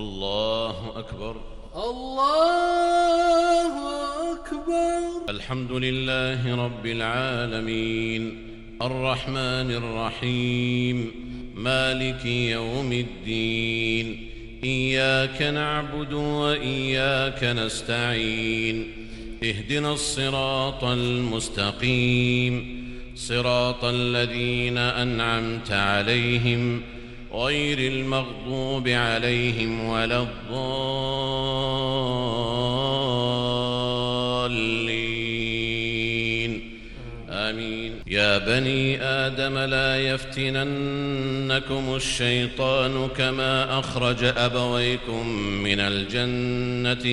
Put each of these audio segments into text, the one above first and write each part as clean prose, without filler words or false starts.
الله أكبر. الله أكبر. الحمد لله رب العالمين الرحمن الرحيم مالك يوم الدين. إياك نعبد وإياك نستعين. اهدنا الصراط المستقيم، صراط الذين أنعمت عليهم غير المغضوب عليهم ولا الضالين. آمين. يا بني آدم لا يفتننكم الشيطان كما أخرج أبويكم من الجنة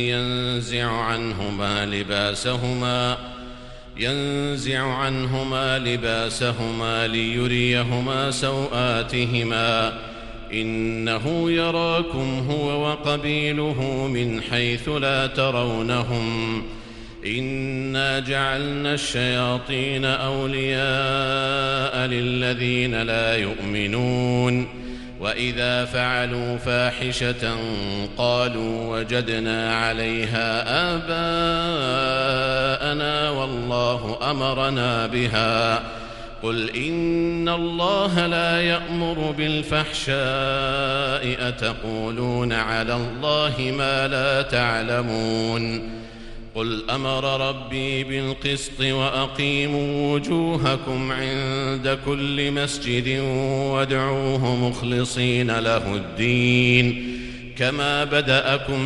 ينزع عنهما لباسهما ليريهما سوآتهما إنه يراكم هو وقبيله من حيث لا ترونهم إنا جعلنا الشياطين أولياء للذين لا يؤمنون وإذا فعلوا فاحشة قالوا وجدنا عليها آباءنا والله أمرنا بها. قل إن الله لا يأمر بالفحشاء أتقولون على الله ما لا تعلمون. قل أمر ربي بالقسط وأقيموا وجوهكم عند كل مسجد وادعوه مخلصين له الدين كما بدأكم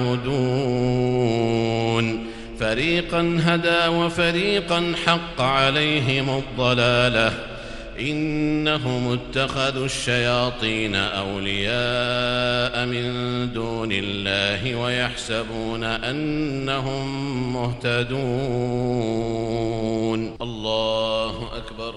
تعودون. فريقا هدى وفريقا حق عليهم الضلالة إنهم اتخذوا الشياطين أولياء من دون الله ويحسبون أنهم مهتدون. الله أكبر.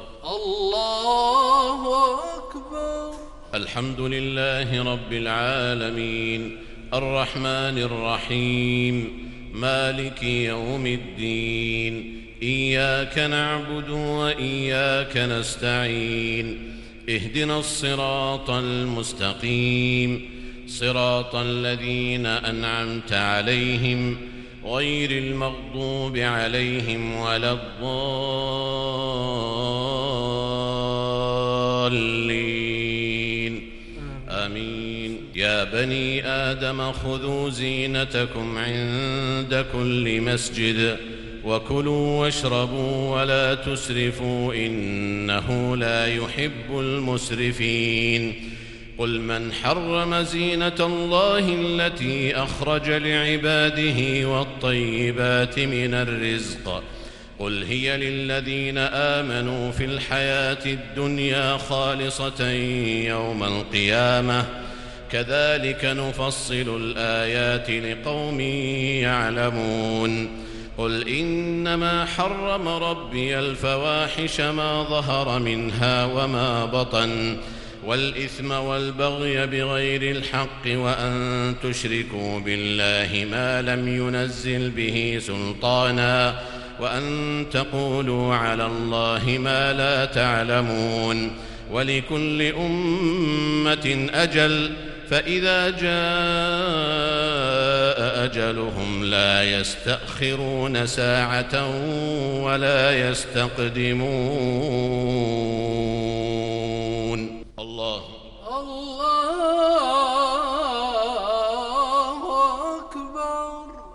الله أكبر. الحمد لله رب العالمين الرحمن الرحيم مالك يوم الدين. إياك نعبد وإياك نستعين. اهدنا الصراط المستقيم، صراط الذين أنعمت عليهم غير المغضوب عليهم ولا الضالين. آمين. يا بني آدم خذوا زينتكم عند كل مسجد وكلوا واشربوا ولا تسرفوا إنه لا يحب المسرفين. قل من حرم زينة الله التي أخرج لعباده والطيبات من الرزق قل هي للذين آمنوا في الحياة الدنيا خالصة يوم القيامة كذلك نفصل الآيات لقوم يعلمون. قل إنما حرم ربي الفواحش ما ظهر منها وما بطن والإثم والبغي بغير الحق وأن تشركوا بالله ما لم ينزل به سلطانا وأن تقولوا على الله ما لا تعلمون. ولكل أمة أجل فإذا جاء أجلهم لا يستأخرون ساعة ولا يستقدمون. الله الله أكبر.